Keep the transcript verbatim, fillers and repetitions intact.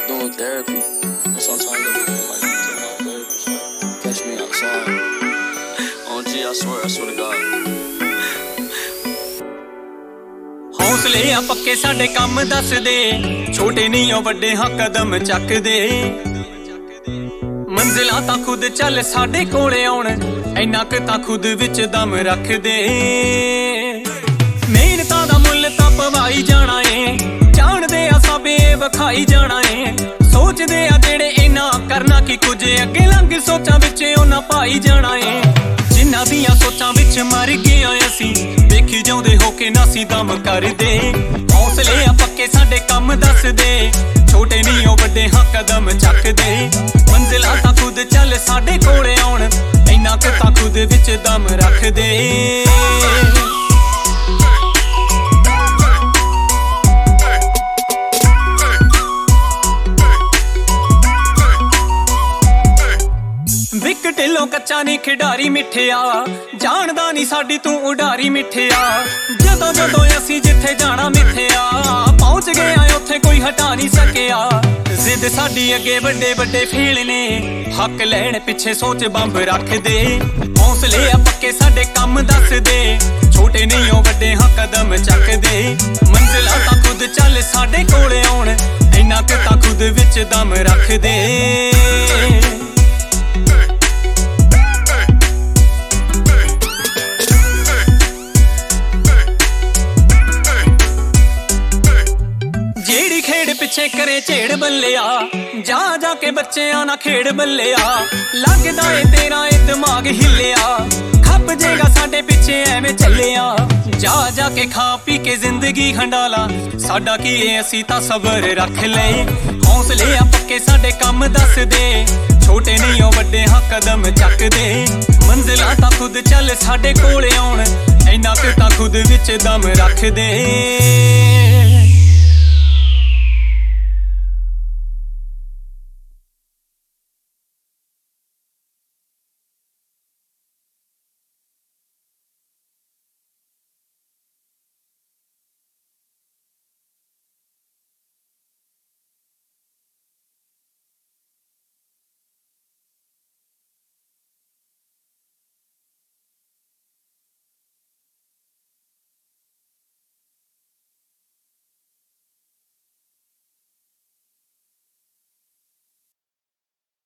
like doing therapy. And sometimes I be feeling like taking my therapist, like catch me outside. On G, I swear, I swear to God. हौसले आ पक्के साडे काम दस दे, छोटे नहीं हो वड्डे हाँ कदम चक दे। मंजिलां तां खुद चल साडे कोले आउण, इन्ना क तां खुद विच दम रख दे। मेहनतां दा मुੱਲ तां पवाई जाना है, जाणदे आ सबे विखाई जाना है। सोचदे आ जेड़े इन्ना करना की कुछ अगे लंघ सोचां विच उन्हां पाई जाना है। जिन्हां दियां सोचां विच मर गए असीं, देखी जाउंदे हो के नासी दम कर दे। हौसले आ पक्के साडे काम दस दे, छोटे नहीं हो वड्डे हाँ कदम चक दे। मंजिलां तां खुद चल साडे कोले आउण, इन्ना क तां खुद विच दम रख दे। विक ढिलों कच्चा नहीं खिडारी मिठिया, जानदा नहीं साडी तू उडारी मिठिया। जदों जदों असीं जिथे जाना मिथया, पहुंच गए उत्थे कोई हटा नहीं सकिया। जिद साडी अगे वड्डे वड्डे फील ने, हक लैण पिछे सोच बंब रख दे। हौसले आ पक्के साडे काम दस दे, छोटे नहीं हो वड्डे हाँ कदम चक दे। मंजिलां तां खुद चल साडे कोले आउण, इन्ना क तां खुद विच दम रख दे। पिछे करे झेड़ बल्लिया, जा जाके बच्चेआं ना खेड़ बल्लिया। लगदा ए तेरा ए दिमाग हिलिया, खप जेगा साडे पिछे एवें चलिया। जा जाके खा पी के जिंदगी हंडाला, साडा की ए असीं तां सबर रख ले। हौसले आ पक्के साडे काम दस दे, छोटे नहीं हो वड्डे हाँ कदम चक दे। मंजिलां तां खुद चल साडे कोले आउण, इन्ना क तां खुद विच दम रख दे।